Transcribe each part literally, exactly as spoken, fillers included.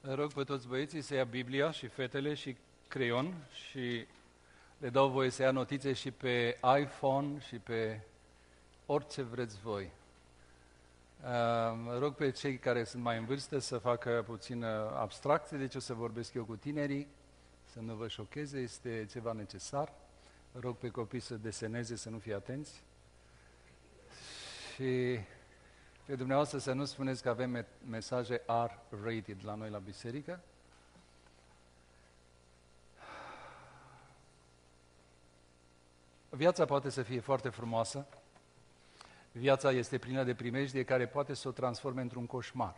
Rog pe toți băieții să ia Biblia și fetele și creion și le dau voie să ia notițe și pe iPhone și pe orice vreți voi. Rog pe cei care sunt mai în vârstă să facă puțină abstracție, deci o să vorbesc eu cu tinerii, să nu vă șocheze, este ceva necesar. Rog pe copii să deseneze, să nu fie atenți. Și pe dumneavoastră să nu spuneți că avem mesaje R-rated la noi la biserică. Viața poate să fie foarte frumoasă. Viața este plină de primejdie care poate să o transforme într-un coșmar.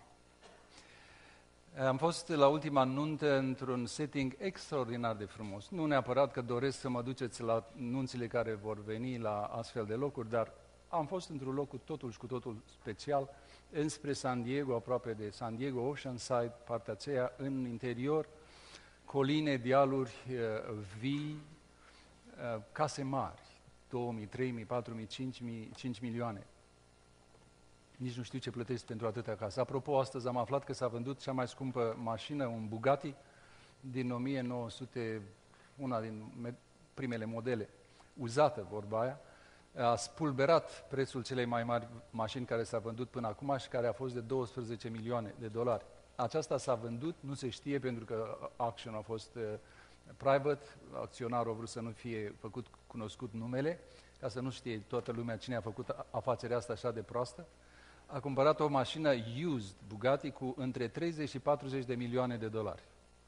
Am fost la ultima nuntă într-un setting extraordinar de frumos. Nu neapărat că doresc să mă duceți la nunțile care vor veni la astfel de locuri, dar am fost într-un loc cu totul și cu totul special, înspre San Diego, aproape de San Diego, Oceanside, partea aceea, în interior, coline, dealuri, vii, case mari, două mii, trei mii, patru mii, cinci mii, cinci milioane. Nici nu știu ce plătești pentru atâtea case. Apropo, astăzi am aflat că s-a vândut cea mai scumpă mașină, un Bugatti, din o mie nouă sute, una din primele modele, uzată, vorba aia, a spulberat prețul celei mai mari mașini care s-a vândut până acum și care a fost de douăsprezece milioane de dolari. Aceasta s-a vândut, nu se știe pentru că action a fost uh, private, acționarul a vrut să nu fie făcut cunoscut numele, ca să nu știe toată lumea cine a făcut afacerea asta așa de proastă. A cumpărat o mașină used, Bugatti, cu între treizeci și patruzeci de milioane de dolari.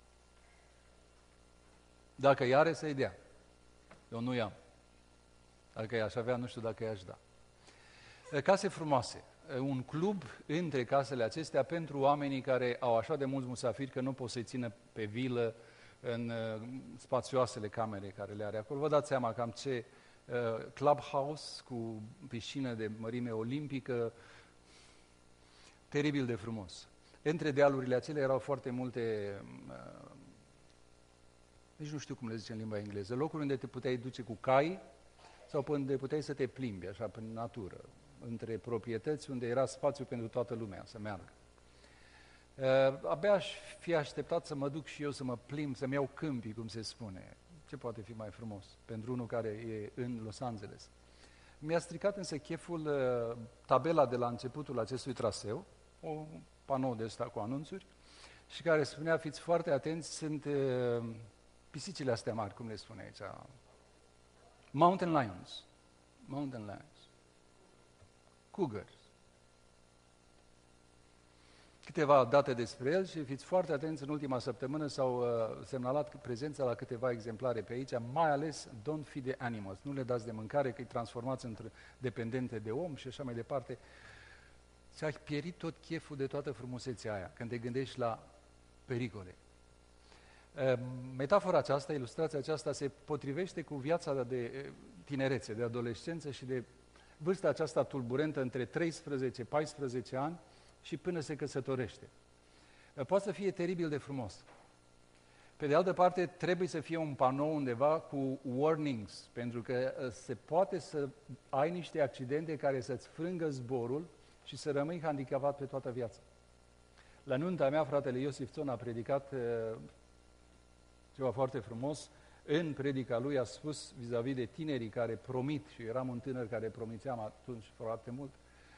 Dacă i are, să-i dea. Eu nu i-am. Dacă i-aș avea, nu știu dacă i-aș da. Case frumoase. Un club între casele acestea pentru oamenii care au așa de mulți musafiri că nu pot să-i țină pe vilă în spațioasele camere care le are acolo. Vă dați seama cam ce uh, clubhouse cu piscină de mărime olimpică, teribil de frumos. Între dealurile acelea erau foarte multe, uh, nici nu știu cum le zice în limba engleză, locuri unde te puteai duce cu cai sau unde puteai să te plimbi, așa, prin natură, între proprietăți unde era spațiu pentru toată lumea să meargă. Uh, abia aș fi așteptat să mă duc și eu să mă plimb, să-mi iau câmpii, cum se spune. Ce poate fi mai frumos pentru unul care e în Los Angeles? Mi-a stricat însă cheful uh, tabela de la începutul acestui traseu, o panou de ăsta cu anunțuri, și care spunea, fiți foarte atenți, sunt uh, pisicile astea mari, cum le spune aici, Mountain Lions, Mountain Lions, Cougars. Câteva date despre el și fiți foarte atenți, în ultima săptămână s-au uh, semnalat prezența la câteva exemplare pe aici, mai ales don't feed the animals, nu le dați de mâncare, că îi transformați între dependente de om și așa mai departe. Ți-a pierit tot cheful de toată frumusețea aia, când te gândești la pericole. Uh, metafora aceasta, ilustrația aceasta se potrivește cu viața de tinerețe, de adolescență și de vârsta aceasta tulburentă între treisprezece paisprezece ani, și până se căsătorește. Poate să fie teribil de frumos. Pe de altă parte, trebuie să fie un panou undeva cu warnings, pentru că se poate să ai niște accidente care să-ți frângă zborul și să rămâi handicapat pe toată viața. La nunta mea, fratele Iosif Țon a predicat uh, ceva foarte frumos. În predica lui a spus vis-a-vis de tinerii care promit, și eram un tânăr care promiteam atunci foarte mult,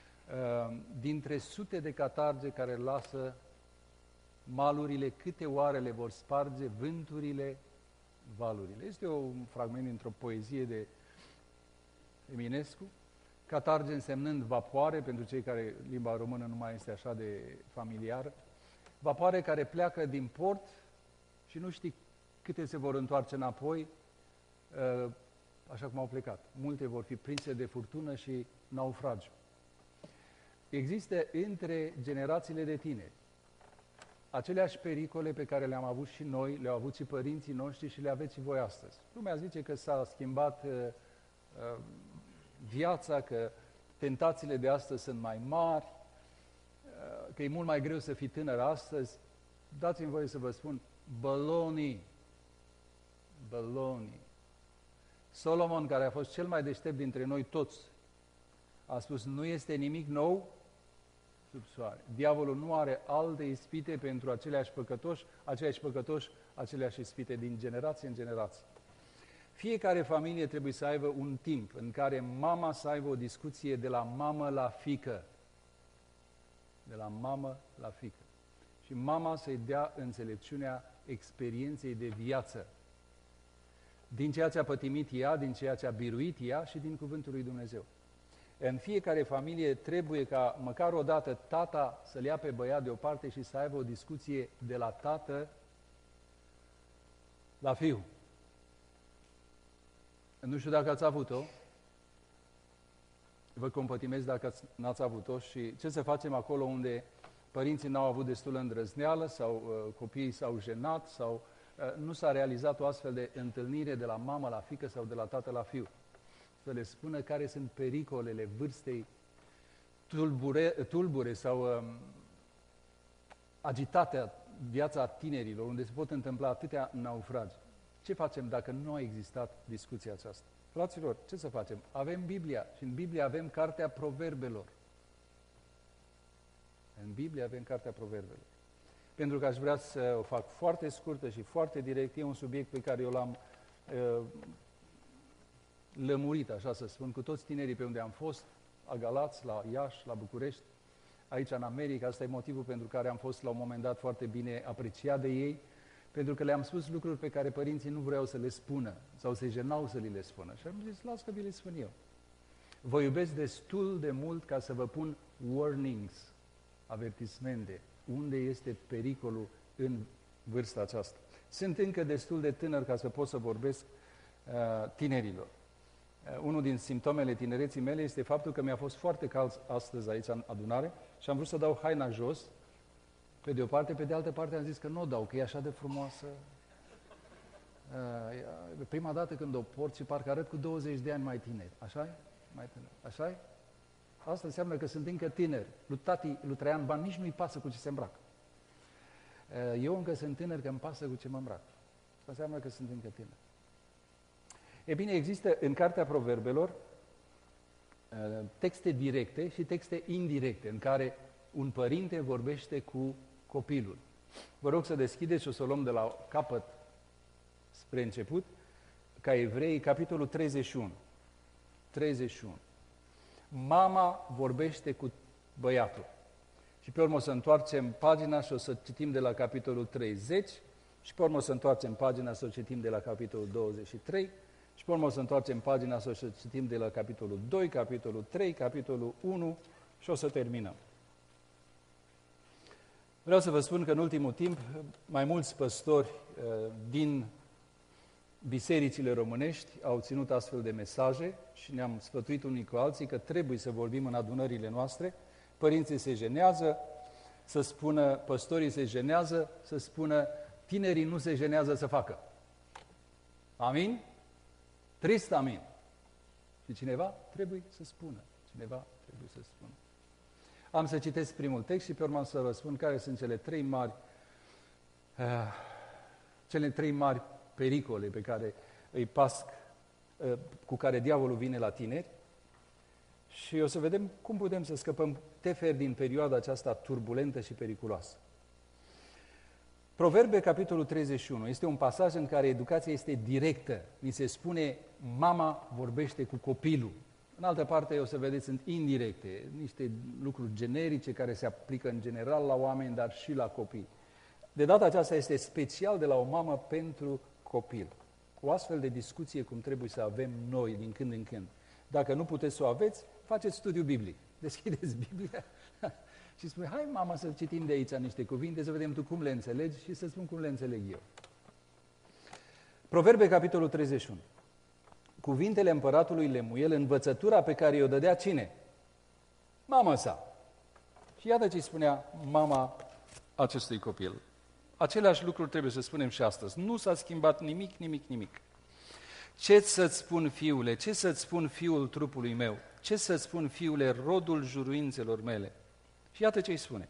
dintre sute de catarge care lasă malurile, câte oare le vor sparge vânturile, valurile. Este un fragment dintr-o poezie de Eminescu, catarge însemnând vapoare, pentru cei care limba română nu mai este așa de familiară, vapoare care pleacă din port și nu știi câte se vor întoarce înapoi, așa cum au plecat. Multe vor fi prinse de furtună și naufragiu. Există între generațiile de tineri aceleași pericole pe care le-am avut și noi, le-au avut și părinții noștri și le aveți și voi astăzi. Lumea zice că s-a schimbat uh, uh, viața, că tentațiile de astăzi sunt mai mari, uh, că e mult mai greu să fii tânăr astăzi. Dați-mi voie să vă spun, baloney, baloney. Solomon, care a fost cel mai deștept dintre noi toți, a spus, nu este nimic nou sub soare. Diavolul nu are alte ispite pentru aceleași păcătoși, aceiași păcătoși, aceleași ispite din generație în generație. Fiecare familie trebuie să aibă un timp în care mama să aibă o discuție de la mamă la fiică. De la mamă la fiică. Și mama să-i dea înțelepciunea experienței de viață. Din ceea ce a pătimit ea, din ceea ce a biruit ea și din Cuvântul lui Dumnezeu. În fiecare familie trebuie ca măcar o dată tata să-l ia pe băiat deoparte și să aibă o discuție de la tată la fiu. Nu știu dacă ați avut-o, vă compătimesc dacă n-ați avut-o și ce să facem acolo unde părinții n-au avut destulă îndrăzneală sau uh, copiii s-au jenat sau uh, nu s-a realizat o astfel de întâlnire de la mamă la fiică sau de la tată la fiu. Să le spună care sunt pericolele vârstei tulbure, tulbure sau uh, agitate viața tinerilor, unde se pot întâmpla atâtea naufragi. Ce facem dacă nu a existat discuția aceasta? Fraților, ce să facem? Avem Biblia și în Biblie avem Cartea Proverbelor. În Biblie avem Cartea Proverbelor. Pentru că aș vrea să o fac foarte scurtă și foarte direct, e un subiect pe care eu l-am uh, lămurit, așa să spun, cu toți tinerii pe unde am fost, la Galați, la Iași, la București, aici în America. Asta e motivul pentru care am fost la un moment dat foarte bine apreciat de ei, pentru că le-am spus lucruri pe care părinții nu vreau să le spună sau se jenau să li le spună. Și am zis, las că vi le spun eu. Vă iubesc destul de mult ca să vă pun warnings, avertismente, unde este pericolul în vârsta aceasta. Sunt încă destul de tânăr ca să pot să vorbesc uh, tinerilor. Uh, unul din simptomele tinereții mele este faptul că mi-a fost foarte cald astăzi aici în adunare și am vrut să dau haina jos. Pe de o parte, pe de altă parte am zis că nu o dau, că e așa de frumoasă. Uh, prima dată când o port și parcă arăt cu douăzeci de ani mai tineri. Așa-i? Mai tânăr. Așa-i? Asta înseamnă că sunt încă tineri. Lui tati, lui Traian Ban, nici nu-i pasă cu ce se îmbracă. Uh, eu încă sunt tânăr că îmi pasă cu ce mă îmbrac. Asta înseamnă că sunt încă tineri. E bine, există în Cartea Proverbelor uh, texte directe și texte indirecte, în care un părinte vorbește cu copilul. Vă rog să deschideți și o să o luăm de la capăt spre început, ca Evrei, capitolul treizeci și unu. treizeci și unu. Mama vorbește cu băiatul. Și pe urmă o să întoarcem pagina și o să citim de la capitolul treizeci și pe urmă o să întoarcem pagina și o să citim de la capitolul douăzeci și trei și pe urmă o să întoarcem pagina și o să citim de la capitolul doi, capitolul trei, capitolul unu și o să terminăm. Vreau să vă spun că în ultimul timp mai mulți păstori uh, din bisericile românești au ținut astfel de mesaje și ne-am sfătuit unii cu alții că trebuie să vorbim în adunările noastre. Părinții se jenează să spună, păstorii se jenează să spună, tinerii nu se jenează să facă. Amin? Trist amin. Și cineva trebuie să spună. Cineva trebuie să spună. Am să citesc primul text și pe urmă să vă spun care sunt cele trei mari, uh, cele trei mari pericole pe care îi pasc, uh, cu care diavolul vine la tineri și o să vedem cum putem să scăpăm tefer din perioada aceasta turbulentă și periculoasă. Proverbe, capitolul treizeci și unu, este un pasaj în care educația este directă. Ni se spune, mama vorbește cu copilul. În altă parte, o să vedeți, sunt indirecte, niște lucruri generice care se aplică în general la oameni, dar și la copii. De data aceasta este special de la o mamă pentru copil. O astfel de discuție cum trebuie să avem noi din când în când. Dacă nu puteți să o aveți, faceți studiu biblic. Deschideți Biblia și spui, hai mama să citim de aici niște cuvinte, să vedem tu cum le înțelegi și să spun cum le înțeleg eu. Proverbe, capitolul treizeci și unu. Cuvintele împăratului Lemuel, învățătura pe care i-o dădea cine? Mama sa. Și iată ce spunea mama acestui copil. Aceleași lucruri trebuie să spunem și astăzi. Nu s-a schimbat nimic, nimic, nimic. Ce să-ți spun, fiule? Ce să-ți spun, fiul trupului meu? Ce să-ți spun, fiule, rodul juruințelor mele? Și iată ce îi spune.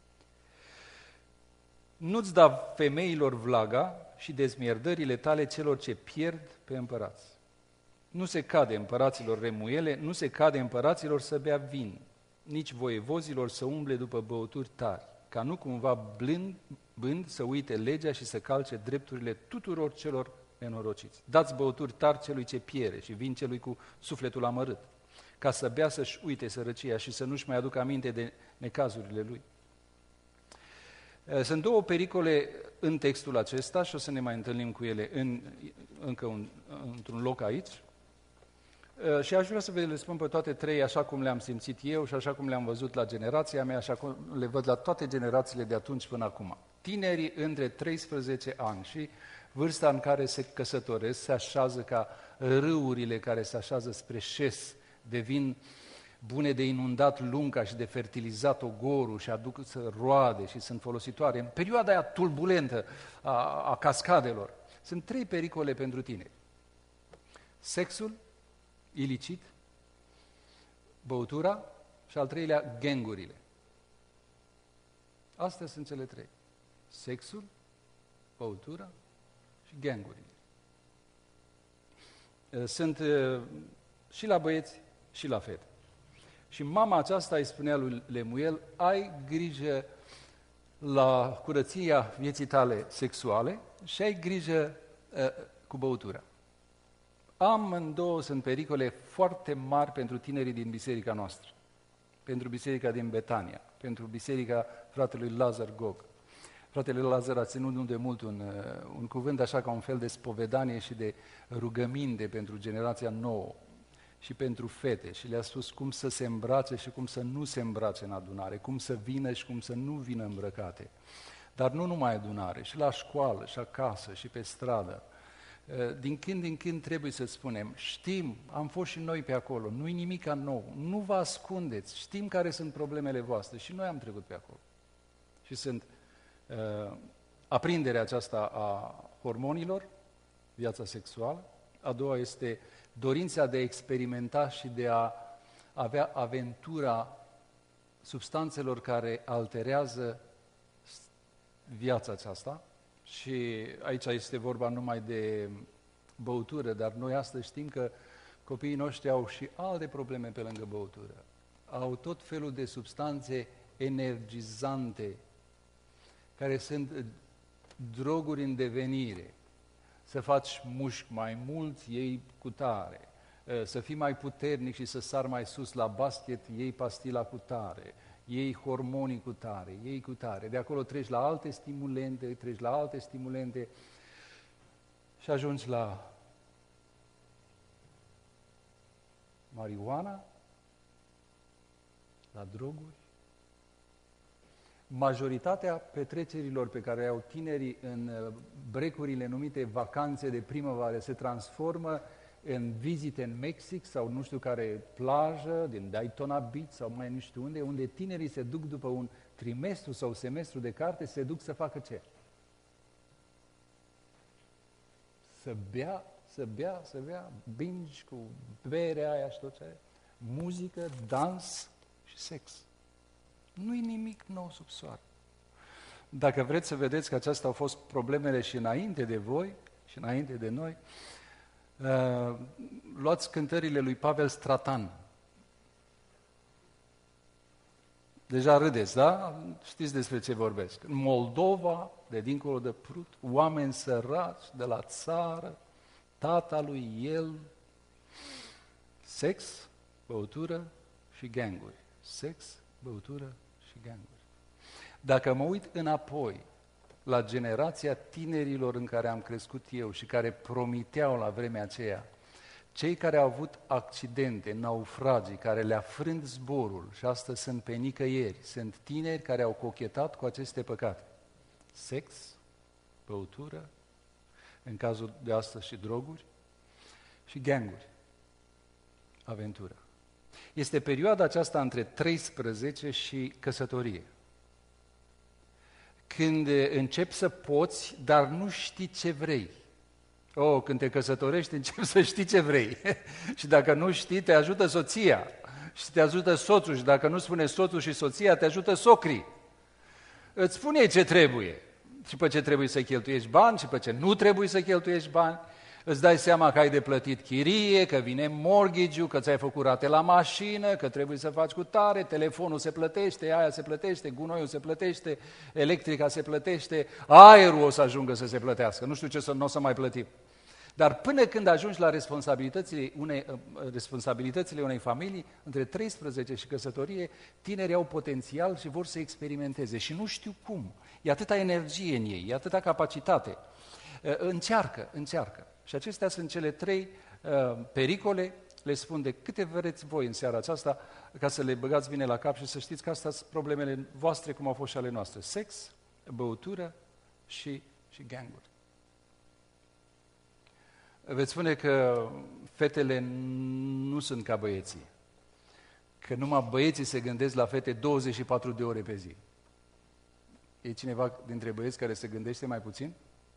Nu-ți da femeilor vlaga și dezmierdările tale celor ce pierd pe împărați. Nu se cade împăraților remuiele, nu se cade împăraților să bea vin. nici voievozilor să umble după băuturi tari, ca nu cumva blând, bând să uite legea și să calce drepturile tuturor celor nenorociți. Dați băuturi tari celui ce piere și vin celui cu sufletul amărât, ca să bea să-și uite sărăcia și să nu-și mai aducă aminte de necazurile lui. Sunt două pericole în textul acesta și o să ne mai întâlnim cu ele în, încă un, într-un loc aici. Și aș vrea să vă le spun pe toate trei așa cum le-am simțit eu și așa cum le-am văzut la generația mea, așa cum le văd la toate generațiile de atunci până acum. Tinerii între treisprezece ani și vârsta în care se căsătoresc, se așează ca râurile care se așează spre șes, devin bune de inundat lunca și de fertilizat ogorul și aduc să roade și sunt folositoare. În perioada aia tulbulentă a, a cascadelor, sunt trei pericole pentru tineri. Sexul ilicit, băutura și al treilea, gangurile. Astea sunt cele trei. Sexul, băutura și gangurile. Sunt și la băieți și la fete. Și mama aceasta îi spunea lui Lemuel, ai grijă la curăția vieții tale sexuale și ai grijă uh, cu băutura. Amândouă sunt pericole foarte mari pentru tinerii din biserica noastră, pentru biserica din Betania, pentru biserica fratelui Lazar Gog. Fratele Lazar a ținut nu de mult un, un cuvânt așa ca un fel de spovedanie și de rugăminte pentru generația nouă și pentru fete și le-a spus cum să se îmbrace și cum să nu se îmbrace în adunare, cum să vină și cum să nu vină îmbrăcate. Dar nu numai adunare, și la școală, și acasă, și pe stradă. Din când în când trebuie să spunem, știm, am fost și noi pe acolo, nu-i nimic nou, nu vă ascundeți, știm care sunt problemele voastre și noi am trecut pe acolo. Și sunt uh, aprinderea aceasta a hormonilor, viața sexuală, a doua este dorința de a experimenta și de a avea aventura substanțelor care alterează viața aceasta. Și aici este vorba numai de băutură, dar noi astăzi știm că copiii noștri au și alte probleme pe lângă băutură. Au tot felul de substanțe energizante, care sunt droguri în devenire. Să faci mușchi mai mulți, iei cu tare. Să fii mai puternic și să sari mai sus la basket, iei pastila cu tare. Iei hormonii cu tare, iei cu tare. De acolo treci la alte stimulente, treci la alte stimulente și ajungi la marihuana, la droguri. Majoritatea petrecerilor pe care le au tinerii în brecurile numite vacanțe de primăvară se transformă în vizite în Mexic sau nu știu care plajă, din Daytona Beach sau mai nu știu unde, unde tinerii se duc după un trimestru sau semestru de carte, se duc să facă ce? Să bea, să bea, să bea, binge cu berea aia și tot ce are. Muzică, dans și sex. Nu-i nimic nou sub soare. Dacă vreți să vedeți că acestea au fost problemele și înainte de voi și înainte de noi, Uh, luați cântările lui Pavel Stratan. Deja râdeți, da? Știți despre ce vorbesc. În Moldova, de dincolo de Prut, oameni săraci de la țară, tata lui el, sex, băutură și ganguri. Sex, băutură și ganguri. Dacă mă uit înapoi la generația tinerilor în care am crescut eu și care promiteau la vremea aceea, cei care au avut accidente, naufragii, care le-a frânt zborul și astăzi sunt pe nicăieri, sunt tineri care au cochetat cu aceste păcate. Sex, băutură, în cazul de astăzi și droguri, și ganguri, aventură. Este perioada aceasta între treisprezece și căsătorie, când începi să poți, dar nu știi ce vrei. Oh, când te căsătorești, începi să știi ce vrei. Și dacă nu știi, te ajută soția. Și te ajută soțul. Și dacă nu spune soțul și soția, te ajută socrii. Îți spune ce trebuie. Și pe ce trebuie să cheltuiești bani, și pe ce nu trebuie să cheltuiești bani. Îți dai seama că ai de plătit chirie, că vine mortgage-ul, că ți-ai făcut rate la mașină, că trebuie să faci cu tare, telefonul se plătește, aia se plătește, gunoiul se plătește, electrica se plătește, aerul o să ajungă să se plătească, nu știu ce să, nu o să mai plătim. Dar până când ajungi la responsabilitățile unei, responsabilitățile unei familii, între treisprezece și căsătorie, tinerii au potențial și vor să experimenteze și nu știu cum. E atâta energie în ei, e atâta capacitate. Încearcă, încearcă. Și acestea sunt cele trei uh, pericole, le spun de câte vreți voi în seara aceasta, ca să le băgați bine la cap și să știți că astea sunt problemele voastre, cum au fost și ale noastre. Sex, băutură și, și ganguri. Veți spune că fetele nu sunt ca băieții, că numai băieții se gândesc la fete douăzeci și patru de ore pe zi. E cineva dintre băieți care se gândește mai puțin?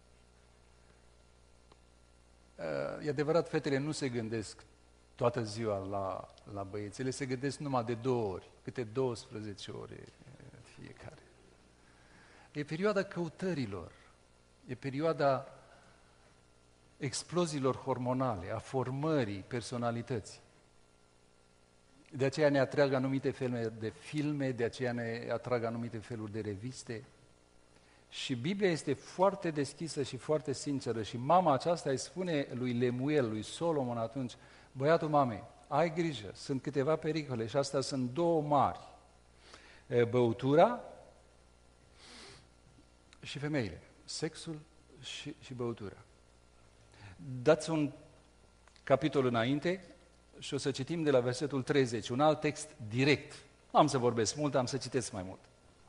E adevărat, fetele nu se gândesc toată ziua la, la băieți, ele se gândesc numai de două ori, câte douăsprezece ore fiecare. E perioada căutărilor, e perioada exploziilor hormonale, a formării personalității. De aceea ne atrag anumite feluri de filme, de aceea ne atrag anumite feluri de reviste. Și Biblia este foarte deschisă și foarte sinceră și mama aceasta îi spune lui Lemuel, lui Solomon atunci, băiatul mamei, ai grijă, sunt câteva pericole și astea sunt două mari, băutura și femeile, sexul și, și băutura. Dați un capitol înainte și o să citim de la versetul treizeci, un alt text direct. Nu am să vorbesc mult, am să citesc mai mult.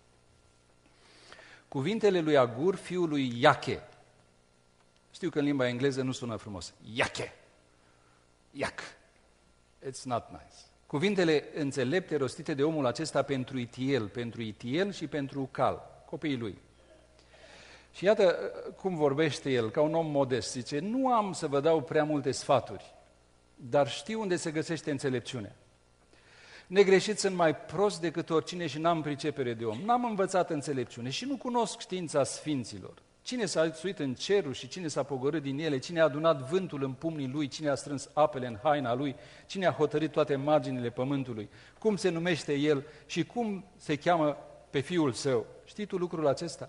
Cuvintele lui Agur, fiul lui Iache. Știu că în limba engleză nu sună frumos. Iache. Iac. It's not nice. Cuvintele înțelepte rostite de omul acesta pentru Itiel, pentru Itiel și pentru Ucal, copiii lui. Și iată cum vorbește el, ca un om modest. Zice, nu am să vă dau prea multe sfaturi, dar știu unde se găsește înțelepciunea. Negreșit sunt mai prost decât oricine și n-am pricepere de om. N-am învățat înțelepciune și nu cunosc știința sfinților. Cine s-a suit în cerul și cine s-a pogorât din ele, cine a adunat vântul în pumnii lui, cine a strâns apele în haina lui, cine a hotărât toate marginile pământului, cum se numește el și cum se cheamă pe fiul său. Știi tu lucrul acesta?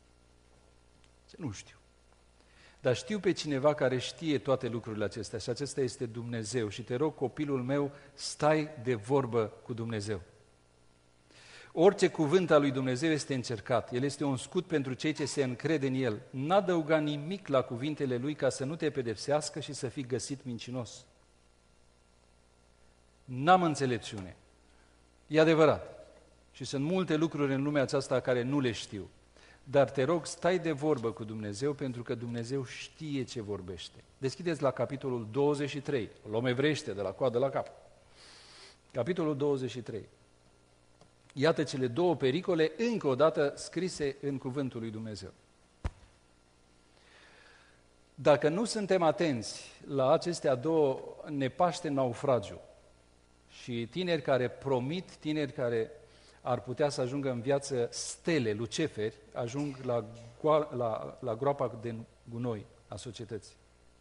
Nu știu. Dar știu pe cineva care știe toate lucrurile acestea și acesta este Dumnezeu. Și te rog, copilul meu, stai de vorbă cu Dumnezeu. Orice cuvânt al lui Dumnezeu este încercat. El este un scut pentru cei ce se încred în El. N-adăuga nimic la cuvintele Lui ca să nu te pedepsească și să fii găsit mincinos. N-am înțelepciune. E adevărat. Și sunt multe lucruri în lumea aceasta care nu le știu. Dar te rog, stai de vorbă cu Dumnezeu, pentru că Dumnezeu știe ce vorbește. Deschideți la capitolul douăzeci și trei, o luăm evrește de la coadă la cap. Capitolul douăzeci și trei. Iată cele două pericole, încă o dată scrise în cuvântul lui Dumnezeu. Dacă nu suntem atenți la acestea două, ne paște naufragiu. Și tineri care promit, tineri care ar putea să ajungă în viață stele, luceferi, ajung la, la, la groapa de gunoi a societății.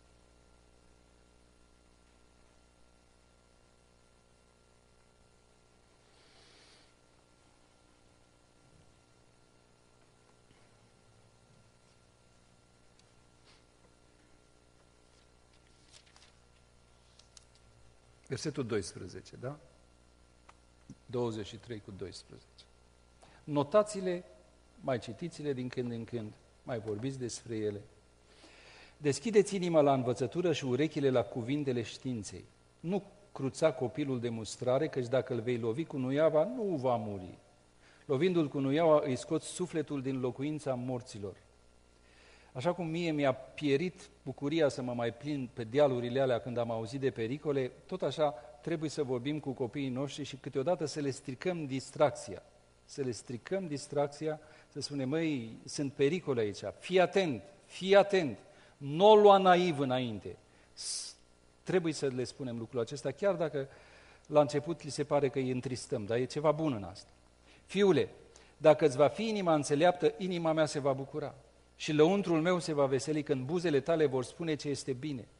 Versetul doisprezece, da? douăzeci și trei cu doisprezece. Notați-le, mai citiți-le din când în când, mai vorbiți despre ele. Deschideți inima la învățătură și urechile la cuvintele științei. Nu cruța copilul de mustrare, căci dacă îl vei lovi cu nuiava, nu va muri. Lovindu-l cu nuiaua, îi scoți sufletul din locuința morților. Așa cum mie mi-a pierit bucuria să mă mai plin pe dealurile alea când am auzit de pericole, tot așa trebuie să vorbim cu copiii noștri și câteodată să le stricăm distracția. Să le stricăm distracția, să spunem, măi, sunt pericole aici, fii atent, fii atent, nu o lua naiv înainte. Trebuie să le spunem lucrul acesta, chiar dacă la început li se pare că îi întristăm, dar e ceva bun în asta. Fiule, dacă îți va fi inima înțeleaptă, inima mea se va bucura și lăuntrul meu se va veseli când buzele tale vor spune ce este bine.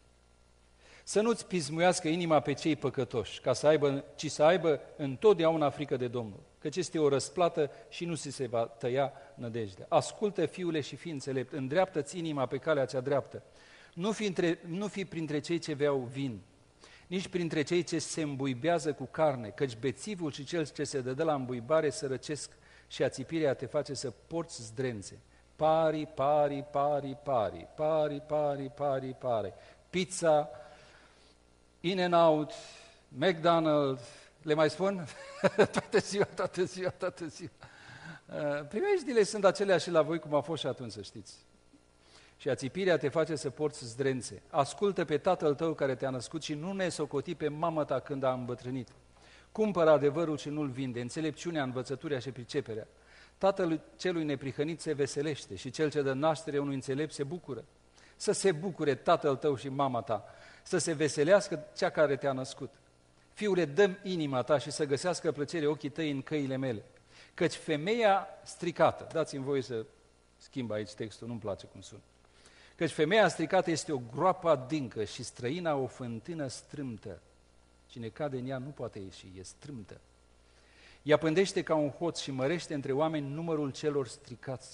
Să nu-ți pismuiască inima pe cei păcătoși, ca să aibă, ci să aibă întotdeauna frică de Domnul, căci este o răsplată și nu ți se va tăia nădejdea. Ascultă, fiule, și fii înțelept, îndreaptă-ți inima pe calea cea dreaptă. Nu fi, între, nu fi printre cei ce beau vin, nici printre cei ce se îmbuibează cu carne, căci bețivul și cel ce se dă la îmbuibare sărăcesc și ațipirea te face să porți zdrențe. Pari, pari, pari, pari, pari, pari, pari, pari. Pizza, In-N-Out, McDonald's, le mai spun? toată ziua, toată ziua, toată ziua. Uh, primejdile sunt aceleași și la voi cum a fost și atunci, să știți. Și ațipirea te face să porți zdrențe. Ascultă pe tatăl tău care te-a născut și nu ne socoti pe mama ta când a îmbătrânit. Cumpără adevărul și nu-l vinde, înțelepciunea, învățătura și priceperea. Tatăl celui neprihănit se veselește și cel ce dă naștere unui înțelept se bucură. Să se bucure tatăl tău și mama ta, să se veselească cea care te-a născut. Fiule, dă-mi inima ta și să găsească plăcere ochii tăi în căile mele. Căci femeia stricată, dați-mi voie să schimb aici textul, nu-mi place cum sună. Căci femeia stricată este o groapă adâncă și străina o fântână strâmtă. Cine cade în ea nu poate ieși, e strâmtă. Ea pândește ca un hoț și mărește între oameni numărul celor stricați.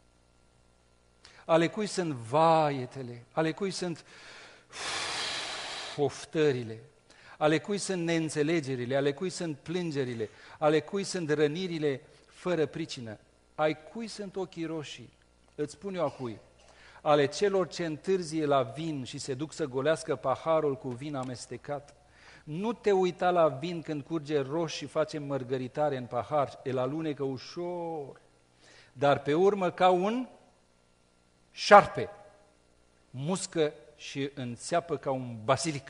Ale cui sunt vaietele, ale cui sunt oftările, ale cui sunt neînțelegerile, ale cui sunt plângerile, ale cui sunt rănirile fără pricină, ai cui sunt ochii roșii, îți spun eu a cui, ale celor ce întârzie la vin și se duc să golească paharul cu vin amestecat. Nu te uita la vin când curge roș și face mărgăritare în pahar, el alunecă ușor, dar pe urmă ca un șarpe, muscă și înțeapă ca un basilic.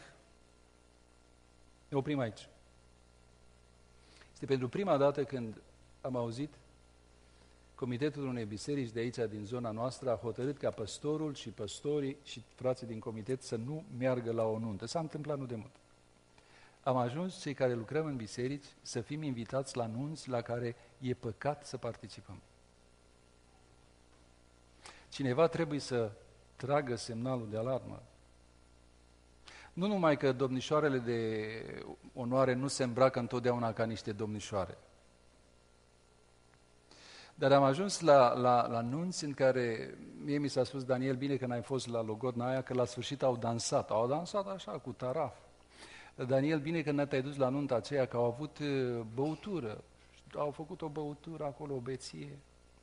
Ne oprim aici. Este pentru prima dată când am auzit comitetul unei biserici de aici, din zona noastră, a hotărât ca păstorul și păstorii și frații din comitet să nu meargă la o nuntă. S-a întâmplat nu de mult. Am ajuns, cei care lucrăm în biserici, să fim invitați la nunți la care e păcat să participăm. Cineva trebuie să tragă semnalul de alarmă. Nu numai că domnișoarele de onoare nu se îmbracă întotdeauna ca niște domnișoare, dar am ajuns la, la, la nunți în care, mie mi s-a spus, Daniel, bine că n-ai fost la logodna aia, că la sfârșit au dansat. Au dansat așa, cu taraf. Daniel, bine că n-te-ai dus la nunta aceea, că au avut băutură. Au făcut o băutură acolo, o beție.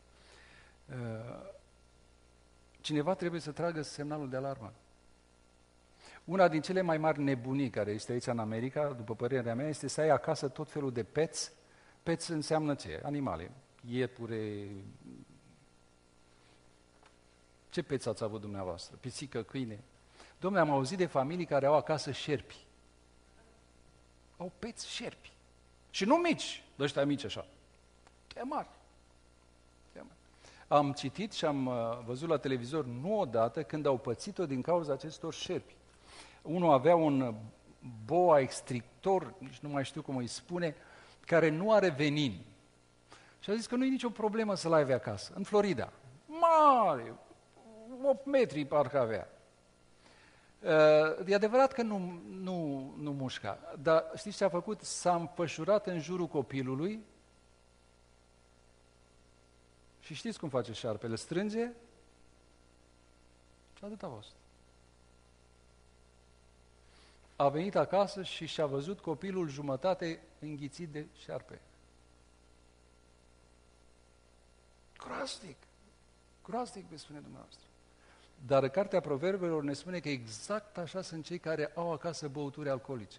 Cineva trebuie să tragă semnalul de alarmă. Una din cele mai mari nebunii care este aici în America, după părerea mea, este să ai acasă tot felul de pets. Pets înseamnă ce? Animale. Iepure. Ce peți ați avut dumneavoastră? Pisică, câine? Dom'le, am auzit de familii care au acasă șerpi. Au peți șerpi. Și nu mici, de ăștia mici așa. E mari. E mari. Am citit și am văzut la televizor nu odată când au pățit-o din cauza acestor șerpi. Unul avea un boa extrictor, nici nu mai știu cum îi spune, care nu are venin. Și a zis că nu e nicio problemă să-l aibă acasă, în Florida. Mare, opt metri parcă avea. E adevărat că nu, nu, nu mușca, dar știți ce a făcut? S-a împășurat în jurul copilului și știți cum face șarpele? Strânge și atât a fost. A venit acasă și și-a văzut copilul jumătate înghițit de șarpe. Groaznic, groaznic, vă spune dumneavoastră. Dar Cartea Proverbelor ne spune că exact așa sunt cei care au acasă băuturi alcoolice.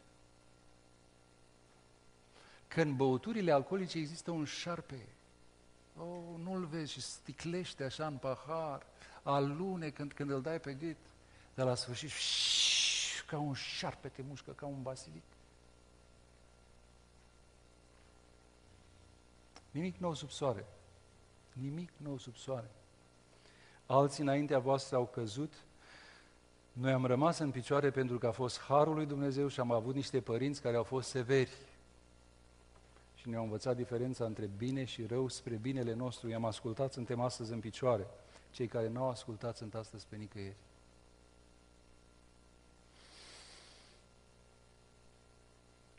Că în băuturile alcoolice există un șarpe. Oh, nu-l vezi și sticlește așa în pahar, alune când, când îl dai pe gât, dar la sfârșit șș, ca un șarpe te mușcă, ca un basilic. Nimic nou sub soare. Nimic nou sub soare. Alții înaintea voastră au căzut, noi am rămas în picioare pentru că a fost harul lui Dumnezeu și am avut niște părinți care au fost severi și ne-au învățat diferența între bine și rău spre binele nostru. I-am ascultat, suntem astăzi în picioare. Cei care n-au ascultat sunt astăzi pe nicăieri.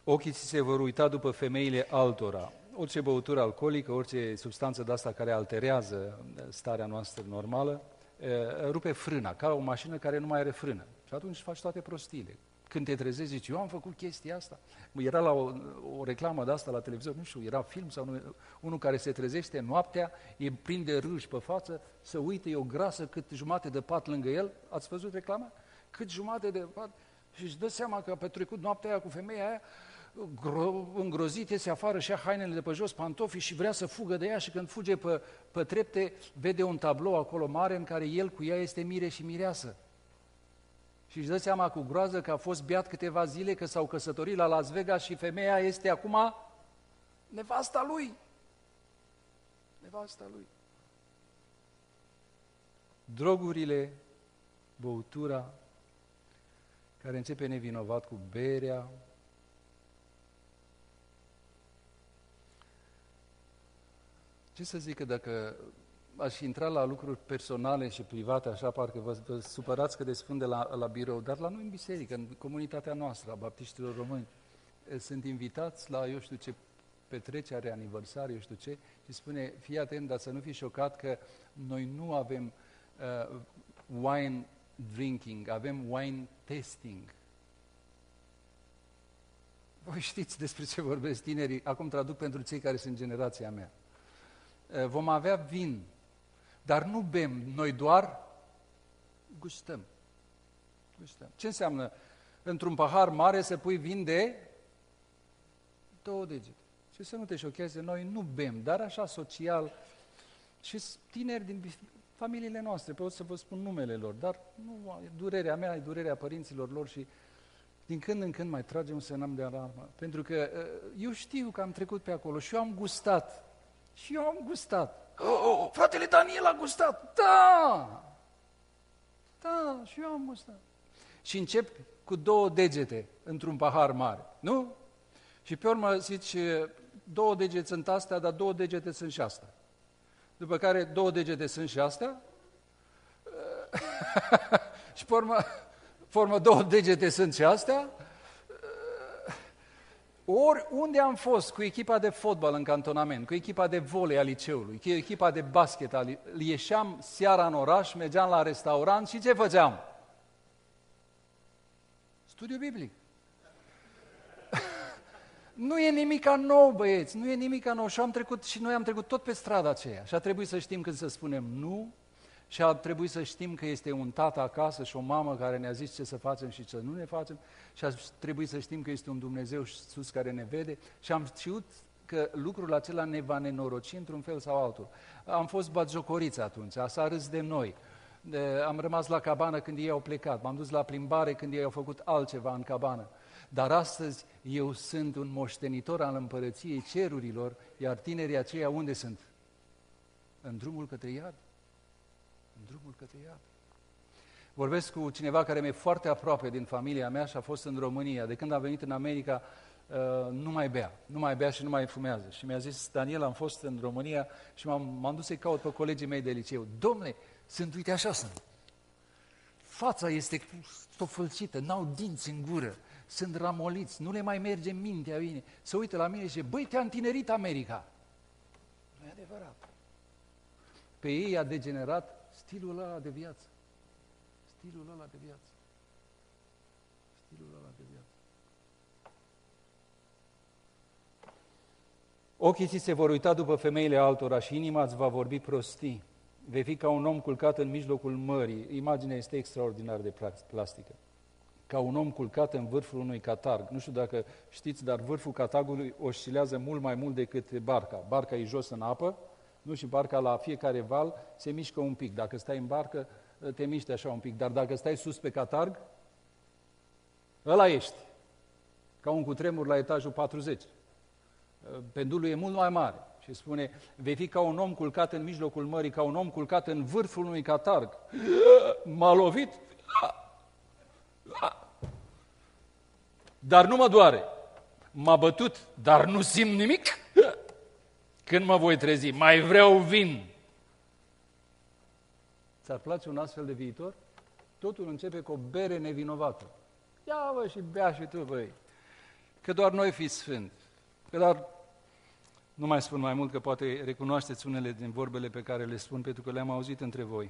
Ochii ți se vor uita după femeile altora. Orice băutură alcoolică, orice substanță de asta care alterează starea noastră normală, rupe frâna, ca o mașină care nu mai are frână. Și atunci faci toate prostiile. Când te trezești, zici, eu am făcut chestia asta. Era la o, o reclamă de asta la televizor, nu știu, era film sau nu, unul care se trezește noaptea, e plin de râși pe față, să uite, e o grasă cât jumate de pat lângă el. Ați văzut reclama? Cât jumate de pat. Și își dă seama că a petrecut noaptea aia cu femeia aia, îngrozit, iese afară și ia hainele de pe jos, pantofii și vrea să fugă de ea și când fuge pe, pe trepte, vede un tablou acolo mare în care el cu ea este mire și mireasă. Și își dă seama cu groază că a fost beat câteva zile, că s-au căsătorit la Las Vegas și femeia este acum nevasta lui. Nevasta lui. Drogurile, băutura, care începe nevinovat cu berea, ce să zic că dacă aș intra la lucruri personale și private, așa parcă vă, vă supărați că desfund de la, la birou, dar la noi în biserică, în comunitatea noastră, a baptiștilor români, sunt invitați la, eu știu ce, petrecere, aniversare, eu știu ce, și spune, fii atent, dar să nu fii șocat că noi nu avem uh, wine drinking, avem wine tasting. Voi știți despre ce vorbesc tinerii, acum traduc pentru cei care sunt generația mea. Uh, vom avea vin, dar nu bem, noi doar gustăm. gustăm. Ce înseamnă într-un pahar mare să pui vin de două degete? Și să nu te șocheze, noi nu bem, dar așa social, și tineri din familiile noastre, pot să vă spun numele lor, dar nu, e durerea mea, e durerea părinților lor și din când în când mai trage un semnal de alarmă. Pentru că eu știu că am trecut pe acolo și eu am gustat. Și eu am gustat. Oh, oh, fratele Daniel a gustat. Da! Da, și eu am gustat. Și încep cu două degete într-un pahar mare, nu? Și pe urmă zici, două degete sunt astea, dar două degete sunt și astea. După care două degete sunt și astea. Și pe urmă, pe urmă două degete sunt și astea. Ori unde am fost cu echipa de fotbal în cantonament, cu echipa de volei a liceului, cu echipa de basket, ali... ieșeam seara în oraș, mergeam la restaurant și ce făceam? Studiu biblic. Nu e nimica nou, băieți, nu e nimica nou. Și am trecut, și noi am trecut tot pe strada aceea. Și a trebuit să știm când să spunem nu, și a trebuit să știm că este un tată acasă și o mamă care ne-a zis ce să facem și ce nu ne facem, și a trebuit să știm că este un Dumnezeu sus care ne vede, și am știut că lucrul acela ne va nenoroci într-un fel sau altul. Am fost batjocoriți atunci, s-a râs de noi. De, am rămas la cabană când ei au plecat, m-am dus la plimbare când ei au făcut altceva în cabană. Dar astăzi eu sunt un moștenitor al împărăției cerurilor, iar tinerii aceia unde sunt? În drumul către iad. În drumul către iad. Vorbesc cu cineva care mi-e foarte aproape din familia mea și a fost în România. De când a venit în America, uh, nu mai bea. Nu mai bea și nu mai fumează. Și mi-a zis, Daniel, am fost în România și m-am, m-am dus să-i caut pe colegii mei de liceu. Dom'le, sunt, uite așa sunt. Fața este stofălcită, n-au dinți în gură, sunt ramoliți, nu le mai merge mintea bine. Se uită la mine și zice, băi, te-a întinerit America. Nu e adevărat. Pe ei a degenerat stilul ăla de viață. Stilul ăla de viață. Stilul ăla de viață. Ochii ți se vor uita după femeile altora și inima îți va vorbi prostii. Vei fi ca un om culcat în mijlocul mării. Imaginea este extraordinar de plastică. Ca un om culcat în vârful unui catarg. Nu știu dacă știți, dar vârful catargului oscilează mult mai mult decât barca. Barca e jos în apă, nu, și barca la fiecare val se mișcă un pic. Dacă stai în barcă, te miști așa un pic. Dar dacă stai sus pe catarg, ăla ești. Ca un cutremur la etajul patruzeci. Pendulul e mult mai mare. Și spune, vei fi ca un om culcat în mijlocul mării, ca un om culcat în vârful unui catarg. M-a lovit, dar nu mă doare. M-a bătut, dar nu simt nimic. Când mă voi trezi? Mai vreau vin. Ți-ar place un astfel de viitor? Totul începe cu o bere nevinovată. Ia, bă, și bea și tu, băi. că doar noi fiți sfânti, că doar, nu mai spun mai mult, că poate recunoașteți unele din vorbele pe care le spun, pentru că le-am auzit între voi.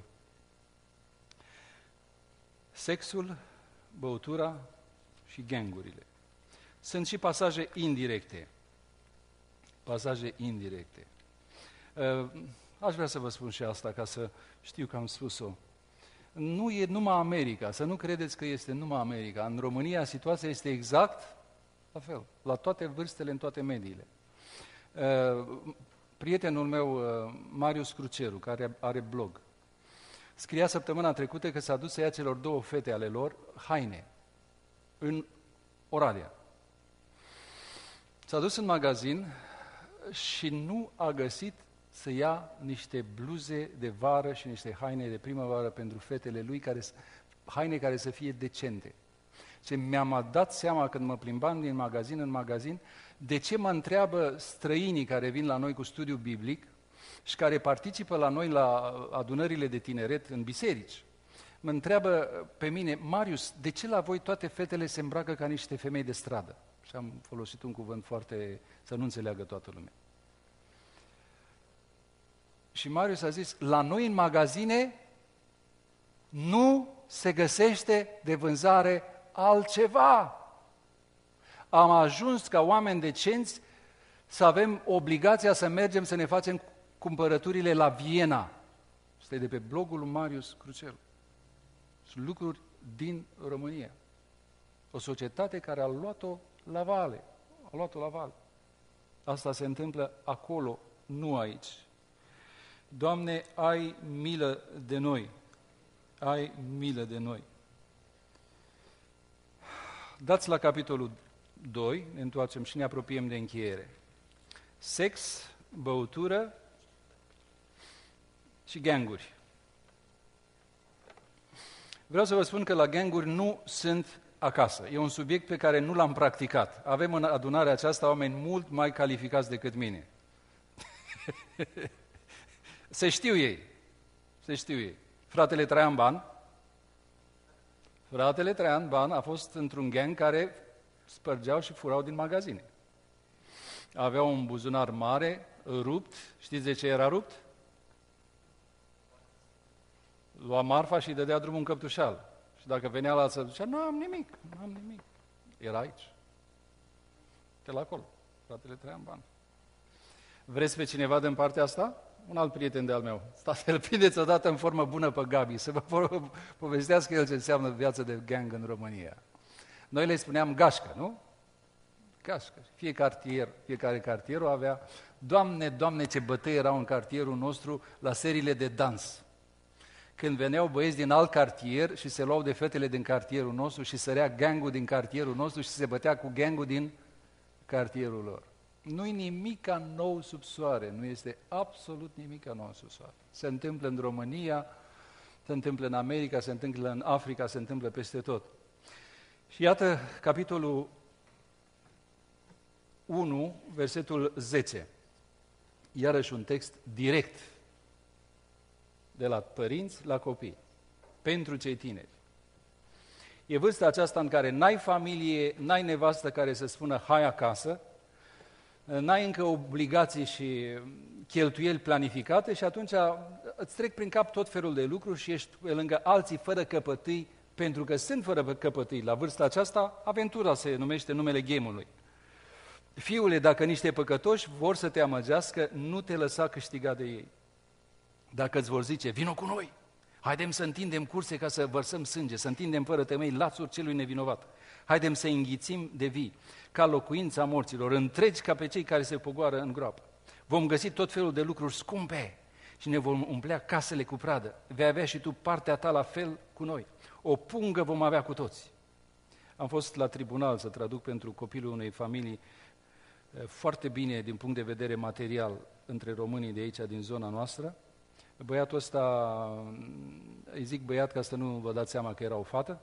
Sexul, băutura și gangurile. Sunt și pasaje indirecte. Pasaje indirecte. Aș vrea să vă spun și asta, ca să știu că am spus-o. Nu e numai America, să nu credeți că este numai America. În România situația este exact la fel, la toate vârstele, în toate mediile. Prietenul meu, Marius Cruceru, care are blog, scria săptămâna trecută că s-a dus să ia celor două fete ale lor haine în Oradea. S-a dus în magazin și nu a găsit să ia niște bluze de vară și niște haine de primăvară pentru fetele lui, care, haine care să fie decente. Și mi-am dat seama când mă plimbam din magazin în magazin, de ce mă întreabă străinii care vin la noi cu studiu biblic și care participă la noi la adunările de tineret în biserici. Mă întreabă pe mine, Marius, de ce la voi toate fetele se îmbracă ca niște femei de stradă? Și am folosit un cuvânt foarte, să nu înțeleagă toată lumea. Și Marius a zis, la noi în magazine nu se găsește de vânzare altceva. Am ajuns ca oameni decenți să avem obligația să mergem să ne facem cumpărăturile la Viena. Este de pe blogul lui Marius Cruceru. Sunt lucruri din România. O societate care a luat-o la vale. A luat-o la vale. Asta se întâmplă acolo, nu aici. Doamne, ai milă de noi. Ai milă de noi. Dați la capitolul doi, ne întoarcem și ne apropiem de încheiere. Sex, băutură și ganguri. Vreau să vă spun că la ganguri nu sunt acasă. E un subiect pe care nu l-am practicat. Avem în adunarea aceasta oameni mult mai calificați decât mine. Se știu ei. Se știu ei. Fratele Traian Ban, fratele Traian Ban a fost într-un gang care spărgeau și furau din magazine. Aveau un buzunar mare, rupt. Știți de ce era rupt? Lua marfa și îi dădea drumul în căptușal. Și dacă venea la să zicea, nu am nimic, nu am nimic. Era aici. De la acolo, fratele Traian Ban. Vreți pe cineva din partea asta? Un alt prieten de-al meu. Stați, îl prindeți odată în formă bună pe Gabi, să vă povestească el ce înseamnă viața de gang în România. Noi le spuneam gașcă, nu? Gașcă. Fie cartier, fiecare cartier o avea. Doamne, Doamne, ce bătăi erau în cartierul nostru la seriile de dans. Când veneau băieți din alt cartier și se luau de fetele din cartierul nostru și sărea gangul din cartierul nostru și se bătea cu gangul din cartierul lor. Nu-i nimica nou sub soare, nu este absolut nimica nou sub soare. Se întâmplă în România, se întâmplă în America, se întâmplă în Africa, se întâmplă peste tot. Și iată capitolul unu, versetul zece. Iarăși un text direct de la părinți la copii, pentru cei tineri. E vârsta aceasta în care n-ai familie, n-ai nevastă care să spună hai acasă, n-ai încă obligații și cheltuieli planificate și atunci îți trec prin cap tot felul de lucruri și ești lângă alții fără căpătâi, pentru că sunt fără căpătâi. La vârsta aceasta, aventura se numește numele game-ului. Fiule, dacă niște păcătoși vor să te amăgească, nu te lăsa câștigat de ei. Dacă îți vor zice, vino cu noi, haidem să întindem curse ca să vărsăm sânge, să întindem fără temei lațuri celui nevinovat. Haidem să înghițim de vii, ca locuința morților, întregi ca pe cei care se pogoară în groapă. Vom găsi tot felul de lucruri scumpe și ne vom umplea casele cu pradă. Vei avea și tu partea ta la fel cu noi. O pungă vom avea cu toți. Am fost la tribunal să traduc pentru copilul unei familii foarte bine din punct de vedere material între românii de aici, din zona noastră. Băiatul ăsta, îi zic băiat ca să nu vă dați seama că era o fată.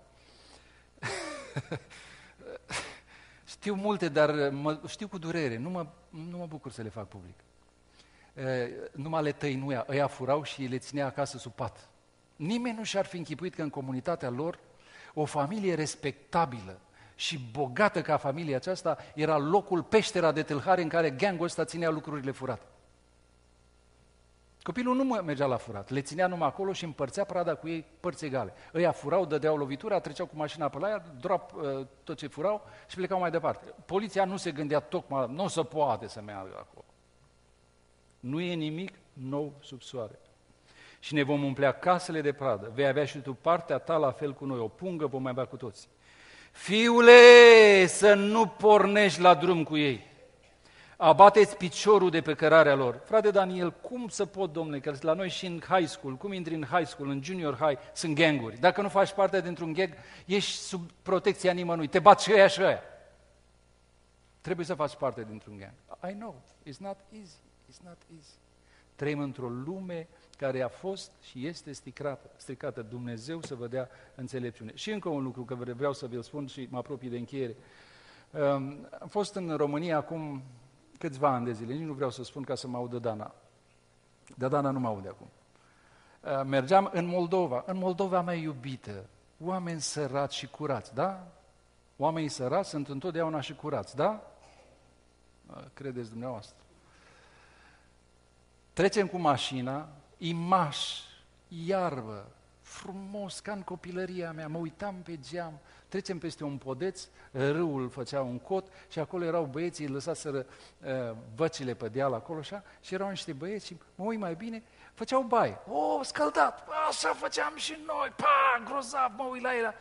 Știu multe, dar mă, știu cu durere, nu mă, nu mă bucur să le fac public. E, numai le tăinuia, ăia furau și le ținea acasă sub pat. Nimeni nu și-ar fi închipuit că în comunitatea lor o familie respectabilă, și bogată ca familia aceasta era locul, peștera de tâlhari în care gangul ăsta ținea lucrurile furate. Copilul nu mergea la furat, le ținea numai acolo și împărțea prada cu ei părți egale. Ăia furau, dădeau lovitura, treceau cu mașina pe la ea, drop uh, tot ce furau și plecau mai departe. Poliția nu se gândea tocmai, nu se poate să meargă acolo. Nu e nimic nou sub soare. Și ne vom umplea casele de pradă, vei avea și tu partea ta la fel cu noi, o pungă vom avea cu toți. Fiule, să nu pornești la drum cu ei. Abateți piciorul de pe cărarea lor. Frate Daniel, cum să pot, domnule, că la noi și în high school, cum intri în high school, în junior high, sunt ganguri. Dacă nu faci parte dintr-un gang, ești sub protecția nimănui, te bat și ăia și ăia. Trebuie să faci parte dintr-un gang. I know, it's not easy, it's not easy. Trăim într-o lume care a fost și este stricată, stricată. Dumnezeu să vă dea înțelepciune. Și încă un lucru, că vreau să vi-l spun și mă apropii de încheiere. Am fost în România acum câțiva ani de zile, nici nu vreau să spun ca să mă audă Dana. Dar Dana nu mă aude acum. Mergeam în Moldova, în Moldova mea iubită, oameni sărați și curați, da? Oamenii sărați sunt întotdeauna și curați, da? Credeți dumneavoastră. Trecem cu mașina, imaș, iarbă, frumos, ca în copilăria mea, mă uitam pe geam, trecem peste un podeț, râul făcea un cot și acolo erau băieții, lăsaseră uh, văcile pe deal acolo așa, și erau niște băieți și mă uit mai bine, făceau baie. O, scăldat, așa făceam și noi, pa, grozav, mă uit la el.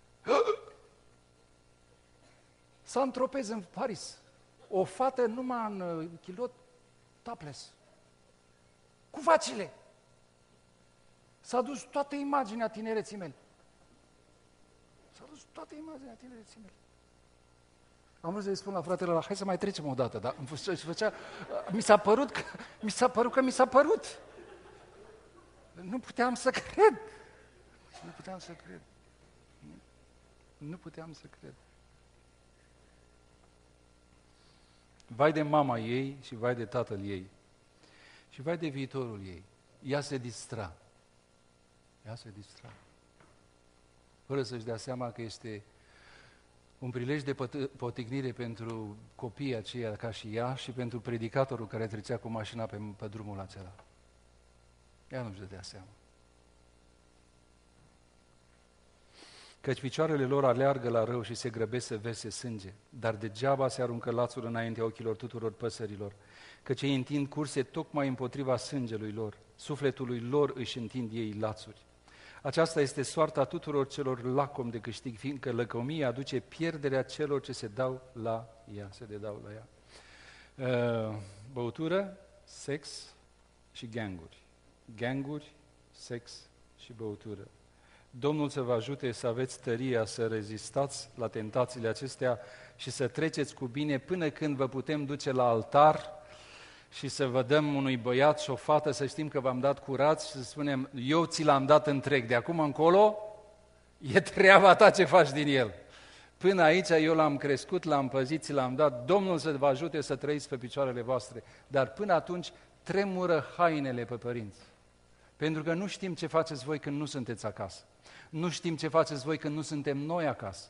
Saint-Tropez în Paris, o fată numai în uh, chilot topless, cu vacile. S-a dus toată imaginea tinereții mele. S-a dus toată imaginea tinereții mele. Am vrut să-i spun la fratele ăla, hai să mai trecem o dată, dar făcea, mi s-a părut că mi s-a părut că mi s-a părut. Nu puteam să cred. Nu puteam să cred. Nu puteam să cred. Vai de mama ei și vai de tatăl ei. Și vai de viitorul ei. Ea se distra. Ea se distra. Fără să-și dea seama că este un prilej de potignire pentru copiii aceia ca și ea și pentru predicatorul care trecea cu mașina pe, pe drumul acela. Ea nu-și dădea seama. Căci picioarele lor aleargă la rău și se grăbesc să verse sânge, dar degeaba se aruncă lațul înaintea ochilor tuturor păsărilor, căci ei întind curse tocmai împotriva sângelui lor, sufletului lor își întind ei lațuri. Aceasta este soarta tuturor celor lacomi de câștig, fiindcă lăcomia aduce pierderea celor ce se dau la ea, se dedau la ea. Băutură, sex și ganguri. Ganguri, sex și băutură. Domnul să vă ajute să aveți tăria să rezistați la tentațiile acestea și să treceți cu bine până când vă putem duce la altar și să vă dăm unui băiat și o fată să știm că v-am dat curați și să spunem, eu ți l-am dat întreg, de acum încolo e treaba ta ce faci din el. Până aici eu l-am crescut, l-am păzit, ți l-am dat, Domnul să vă ajute să trăiți pe picioarele voastre, dar până atunci tremură hainele pe părinți. Pentru că nu știm ce faceți voi când nu sunteți acasă. Nu știm ce faceți voi când nu suntem noi acasă.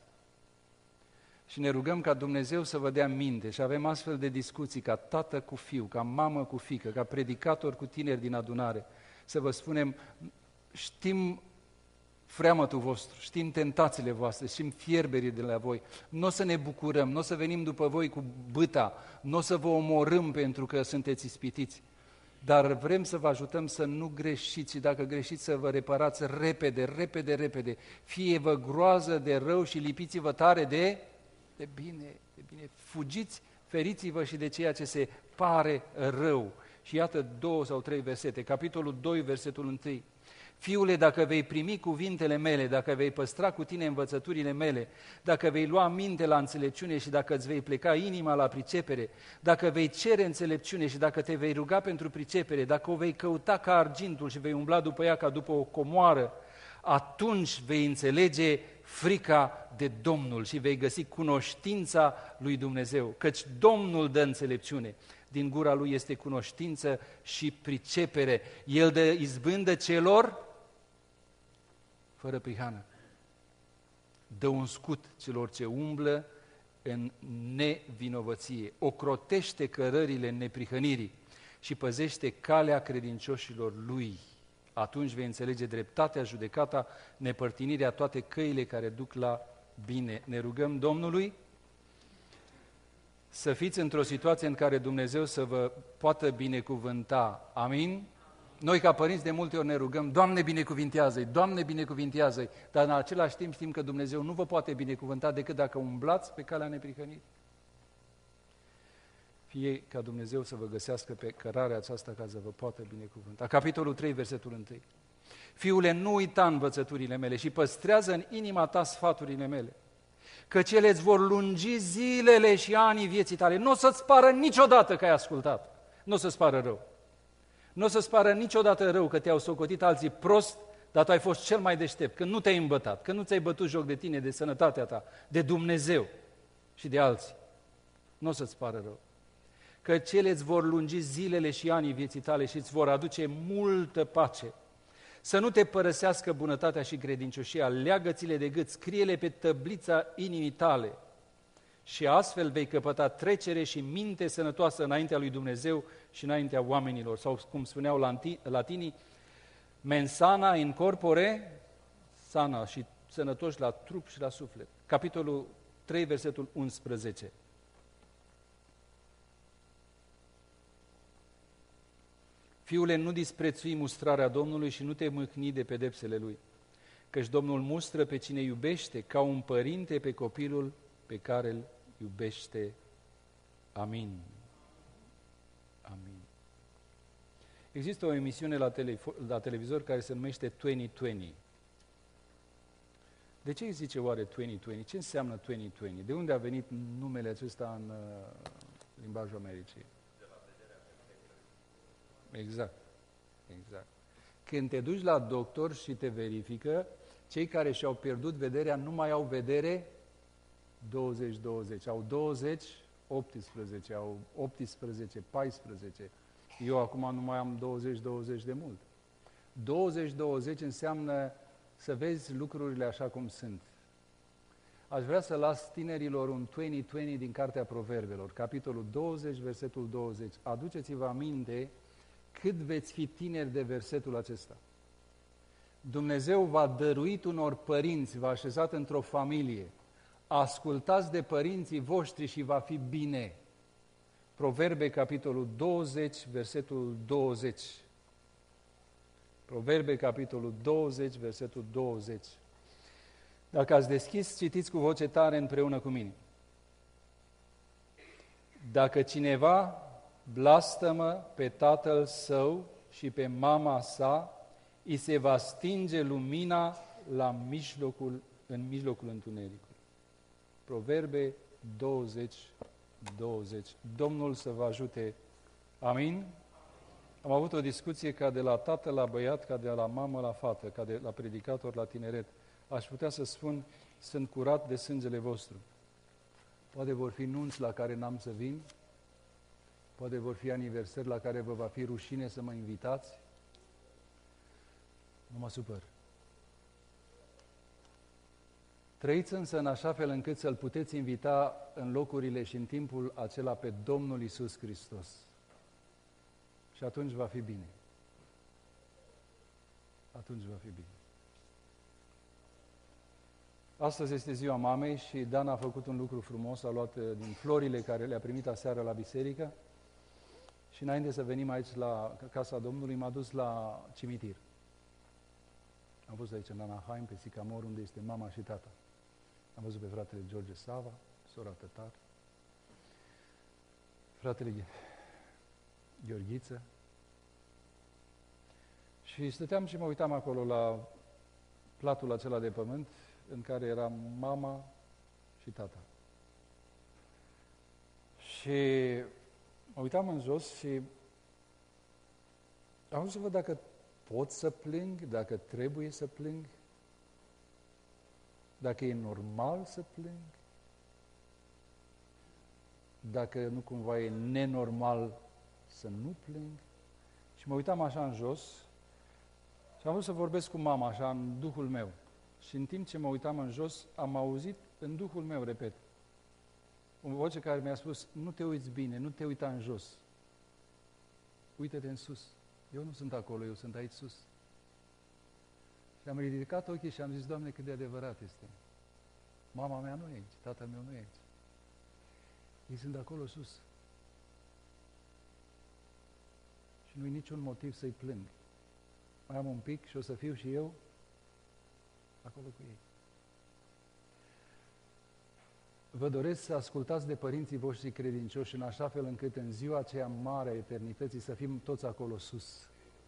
Și ne rugăm ca Dumnezeu să vă dea minte și avem astfel de discuții ca tată cu fiu, ca mamă cu fiică, ca predicator cu tineri din adunare, să vă spunem, știm freamătul vostru, știm tentațiile voastre, știm fierberii de la voi, nu o să ne bucurăm, nu o să venim după voi cu bâta, nu o să vă omorâm pentru că sunteți ispitiți, dar vrem să vă ajutăm să nu greșiți și dacă greșiți să vă reparați repede, repede, repede, fie vă groază de rău și lipiți-vă tare de, de bine, de bine, fugiți, feriți-vă și de ceea ce se pare rău. Și iată două sau trei versete, capitolul doi, versetul unu. Fiule, dacă vei primi cuvintele mele, dacă vei păstra cu tine învățăturile mele, dacă vei lua minte la înțelepciune și dacă îți vei pleca inima la pricepere, dacă vei cere înțelepciune și dacă te vei ruga pentru pricepere, dacă o vei căuta ca argintul și vei umbla după ea ca după o comoară, atunci vei înțelege frica de Domnul și vei găsi cunoștința lui Dumnezeu, căci Domnul dă înțelepciune. Din gura lui este cunoștință și pricepere. El dă izbândă celor fără prihană. dă un scut celor ce umblă în nevinovăție, ocrotește cărările neprihănirii și păzește calea credincioșilor lui. Atunci vei înțelege dreptatea, judecata, nepărtinirea, toate căile care duc la bine. Ne rugăm Domnului să fiți într-o situație în care Dumnezeu să vă poată binecuvânta. Amin? Noi ca părinți de multe ori ne rugăm, Doamne binecuvintează-i, Doamne binecuvintează-i, dar în același timp știm că Dumnezeu nu vă poate binecuvânta decât dacă umblați pe calea neprihănirii. Fie ca Dumnezeu să vă găsească pe cărarea aceasta ca să vă poată binecuvânta. Capitolul trei, versetul unu. Fiule, nu uita învățăturile mele și păstrează în inima ta sfaturile mele, că cele îți vor lungi zilele și anii vieții tale. Nu o să-ți pară niciodată că ai ascultat. Nu o să-ți pară rău. Nu o să-ți pară niciodată rău că te-au socotit alții prost, dar tu ai fost cel mai deștept, că nu te-ai îmbătat, că nu ți-ai bătut joc de tine, de sănătatea ta, de Dumnezeu și de alții. Nu o să-ți pară rău. Că cele îți vor lungi zilele și anii vieții tale și îți vor aduce multă pace. Să nu te părăsească bunătatea și credincioșia, leagă-ți-le de gât, scrie-le pe tăblița inimii tale și astfel vei căpăta trecere și minte sănătoasă înaintea lui Dumnezeu și înaintea oamenilor. Sau cum spuneau latinii, mensana in corpore sana, și sănătoși la trup și la suflet. Capitolul trei, versetul unsprezece. Fiule, nu disprețui mustrarea Domnului și nu te mâhni de pedepsele Lui, căci Domnul mustră pe cine iubește, ca un părinte pe copilul pe care îl iubește. Amin. Amin. Există o emisiune la, telefo- la televizor care se numește douăzeci douăzeci. De ce îi zice oare douăzeci douăzeci? Ce înseamnă douăzeci douăzeci? De unde a venit numele acesta în uh, limbajul Americii? Exact, exact. Când te duci la doctor și te verifică, cei care și-au pierdut vederea nu mai au vedere douăzeci douăzeci, au douăzeci optsprezece, au optsprezece paisprezece. Eu acum nu mai am douăzeci douăzeci de mult. douăzeci douăzeci înseamnă să vezi lucrurile așa cum sunt. Aș vrea să las tinerilor un douăzeci douăzeci din Cartea Proverbelor, capitolul douăzeci, versetul douăzeci. Aduceți-vă aminte cât veți fi tineri de versetul acesta. Dumnezeu v-a dăruit unor părinți, v-a așezat într-o familie. Ascultați de părinții voștri și va fi bine. Proverbe, capitolul douăzeci, versetul douăzeci. Proverbe, capitolul douăzeci, versetul douăzeci. Dacă ați deschis, citiți cu voce tare împreună cu mine. Dacă cineva blastămă pe tatăl său și pe mama sa, îi se va stinge lumina la mijlocul, în mijlocul întunericului. Proverbe douăzeci, douăzeci. Domnul să vă ajute. Amin? Am avut o discuție ca de la tată la băiat, ca de la mamă la fată, ca de la predicator la tineret. Aș putea să spun, sunt curat de sângele vostru. Poate vor fi nunți la care n-am să vin, poate vor fi aniversări la care vă va fi rușine să mă invitați. Nu mă supăr. Trăiți însă în așa fel încât să-L puteți invita în locurile și în timpul acela pe Domnul Iisus Hristos. Și atunci va fi bine. Atunci va fi bine. Astăzi este ziua mamei și Dan a făcut un lucru frumos, a luat din florile care le-a primit aseară la biserică și înainte să venim aici la casa Domnului, m-a dus la cimitir. Am fost aici în Anaheim, pe Sicamor, unde este mama și tata. Am văzut pe fratele George Sava, sora Tătar, fratele Gheorghiță. Și stăteam și mă uitam acolo la platul acela de pământ în care era mama și tata. Și mă uitam în jos și am vrut să văd dacă pot să plâng, dacă trebuie să plâng, dacă e normal să plâng, dacă nu cumva e nenormal să nu plâng. Și mă uitam așa în jos și am vrut să vorbesc cu mama, așa, în duhul meu. Și în timp ce mă uitam în jos, am auzit în Duhul meu, repet, o voce care mi-a spus, nu te uiți bine, nu te uita în jos. Uită-te în sus. Eu nu sunt acolo, eu sunt aici sus. Și am ridicat ochii și am zis, Doamne, cât de adevărat este. Mama mea nu e aici, tatăl meu nu e aici. Ei sunt acolo sus. Și nu-i niciun motiv să-i plâng. Mai am un pic și o să fiu și eu acolo cu ei. Vă doresc să ascultați de părinții voștri credincioși în așa fel încât în ziua aceea mare a eternității să fim toți acolo sus.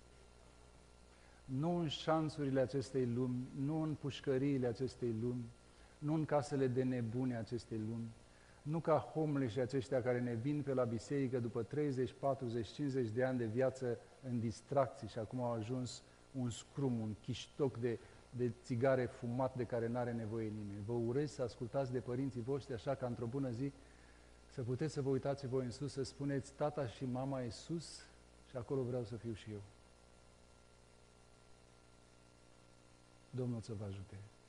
Nu în șanțurile acestei lumi, nu în pușcăriile acestei lumi, nu în casele de nebune acestei lumi, nu ca homeless aceștia care ne vin pe la biserică după treizeci, patruzeci, cincizeci de ani de viață în distracții și acum au ajuns un scrum, un chiștoc de, de țigare fumat de care n-are nevoie nimeni. Vă urez să ascultați de părinții voștri așa ca într-o bună zi să puteți să vă uitați voi în sus, să spuneți, tata și mama e sus și acolo vreau să fiu și eu. Domnul să vă ajute.